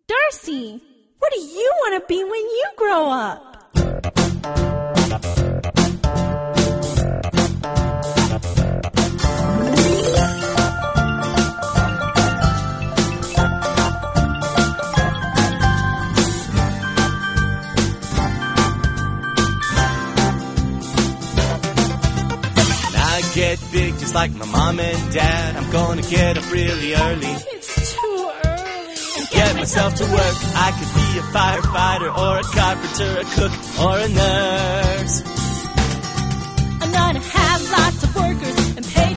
Darcy, what do you want to be when you grow up? Get big just like my mom and dad. I'm gonna get up really early. It's too early. Get myself to work. I could be a firefighter or a carpenter, a cook or a nurse. I'm gonna have lots of workers